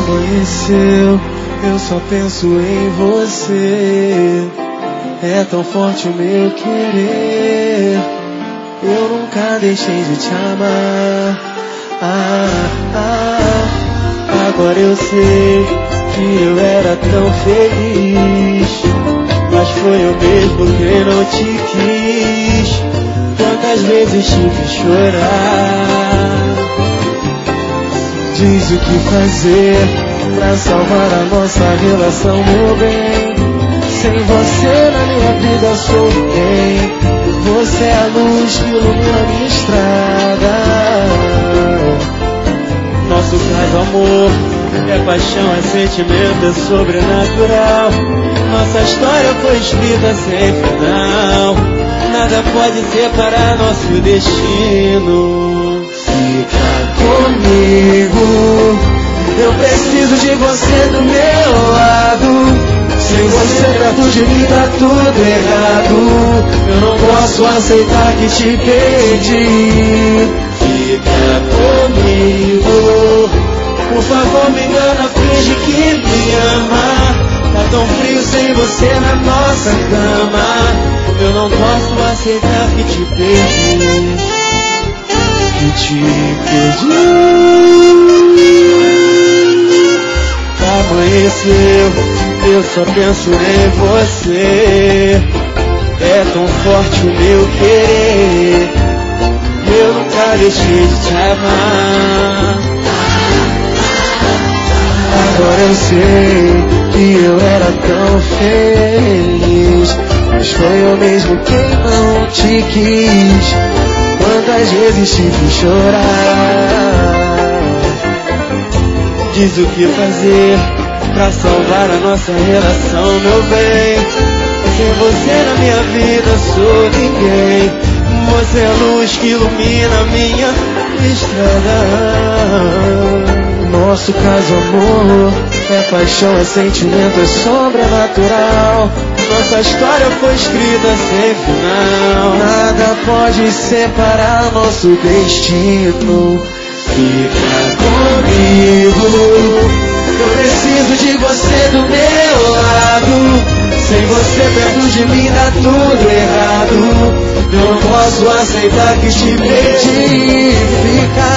Amanheceu, eu só penso em você. É tão forte o meu querer, eu nunca deixei de te amar. Agora eu sei que eu era tão feliz, mas foi eu mesmo que não te quis. Quantas vezes te fiz chorar. Diz o que fazer pra salvar a nossa relação, meu bem. Sem você na minha vida sou ninguém. Você é a luz que ilumina a minha estrada. Nosso caso, amor, é paixão, é sentimento, é sobrenatural. Nossa história foi escrita sem final. Nada pode separar nosso destino. Fica comigo, eu preciso de você do meu lado. Sem você perto de mim tá tudo errado. Eu não posso aceitar que te perdi. Fica comigo, por favor me engana, finge que me ama. Tá tão frio sem você na nossa cama. Eu não posso aceitar que te perdi. Que te perdi. Amanheceu, eu só penso em você. É tão forte o meu querer, eu nunca deixei de te amar. Agora eu sei que eu era tão feliz, mas foi eu mesmo quem não te quis. Quantas vezes te fiz chorar. Diz o que fazer pra salvar a nossa relação, meu bem. Sem você na minha vida sou ninguém. Você é a luz que ilumina a minha estrada. Nosso caso, amor, é paixão, é sentimento, é sobrenatural. Nossa história foi escrita sem final. Nada pode separar nosso destino. Fica comigo, eu preciso de você do meu lado. Sem você perto de mim dá tudo errado. Eu não posso aceitar que te perdi. Fica,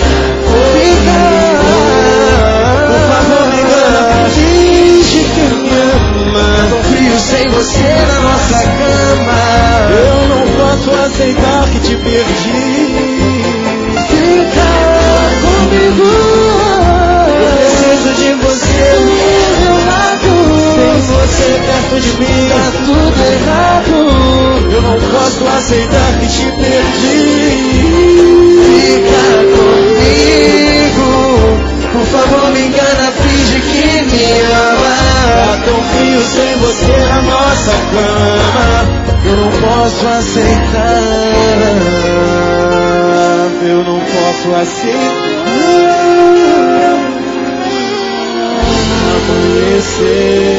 por favor me engana, finge que me ama. Tô frio sem você na nossa cama. Eu não posso aceitar que te perdi. Fica comigo, eu preciso de você do meu lado. Sem você perto de mim tá tudo errado. Eu não posso aceitar que te perdi. Fica comigo, por favor me engana, finge que me ama. Tá tão frio sem você na nossa cama. Eu não posso aceitar. Eu não posso aceitar. Amanhecer.